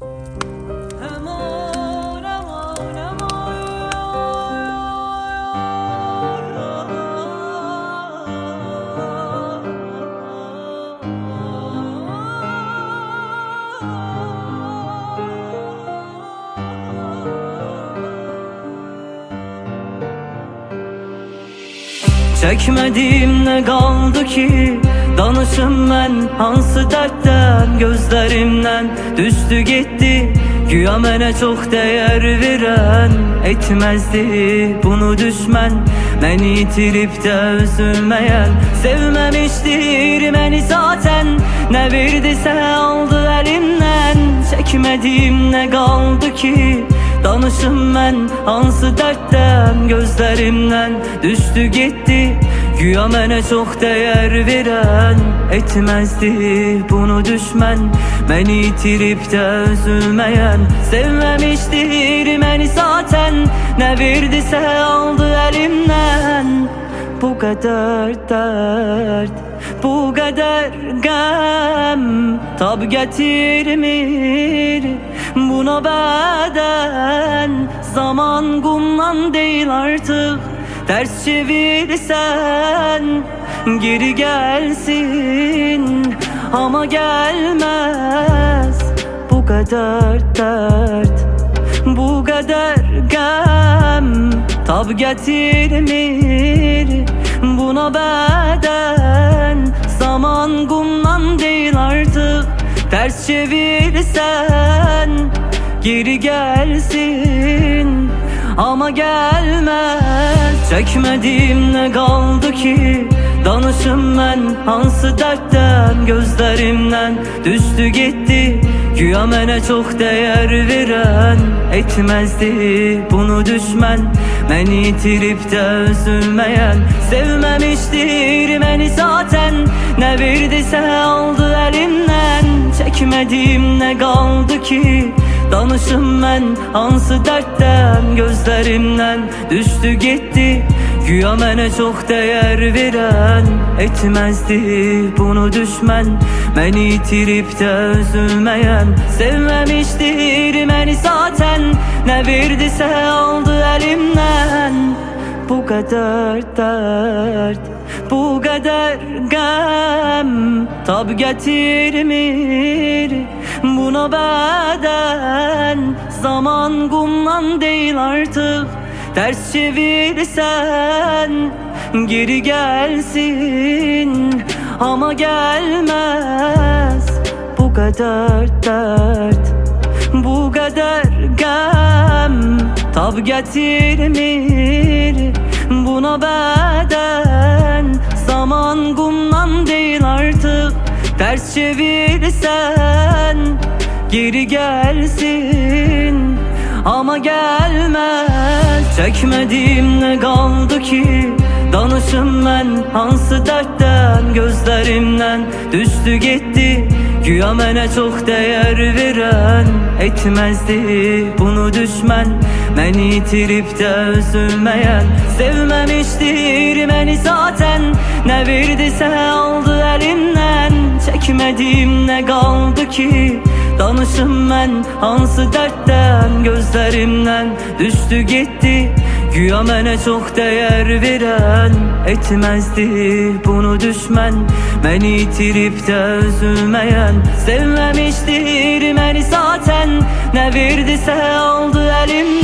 Çekmediğim ne kaldı ki? Danışım ben hansı dertten? Gözlerimden düştü gitti. Güya mənə çok değer veren etmezdi bunu düşmən. Məni itirip de üzülmeyen sevmemiştir məni zaten. Ne verdiyse aldı elimden. Çekmediğim ne kaldı ki? Danışım ben hansı dertten? Gözlerimden düştü gitti. Güya mənə çok değer veren etmezdi bunu düşmən. Məni itirip de üzülmeyen sevmemiştir məni zaten. Ne verdiyse aldı elimden. Bu kadar dert, bu kadar gəm tab getirmir buna beden. Zaman kumdan değil artık, ters çevirsen geri gelsin ama gelmez. Bu kadar dert, bu kadar gəm tab getirmir buna beden. Zaman kumdan değil artık, ters çevirsen geri gelsin ama gelmez. Çekmediğim ne kaldı ki? Danışım ben hansı dertten? Gözlerimden düştü gitti. Güya mənə çok değer veren etmezdi bunu düşmən. Məni itirip de üzülmeyen sevmemiştir məni zaten. Ne verdiyse aldı elimden. Çekmediğim ne kaldı ki? Danışım ben hansı dertten? Gözlerimden düştü gitti. Güya mənə çok değer veren etmezdi bunu düşmən. Məni itirip de üzülmeyen sevmemiştir məni zaten. Ne verdiyse aldı elimden. Bu kadar dert, bu kadar gəm tab getirmir buna beden. Zaman kumdan değil artık, ters çevirsen geri gelsin ama gelmez. Bu kadar dert, bu kadar gəm tab getirmir buna beden. Zaman kumdan değil artık, ters çevirsen geri gelsin ama gelmez. Çekmediğim ne kaldı ki? Danışım ben hansı dertten? Gözlerimden düştü gitti. Güya mənə çok değer veren etmezdi bunu düşmən. Məni itirip de üzülmeyen sevmemiştir məni zaten. Ne verdiyse aldı elimden. Çekmediğim ne kaldı ki? Danışım ben hansı dertten? Gözlerimden düştü gitti. Güya mənə çok değer veren etmezdi bunu düşmən. Məni itirip de üzülmeyen sevmemiştir məni zaten. Ne verdiyse aldı elimden.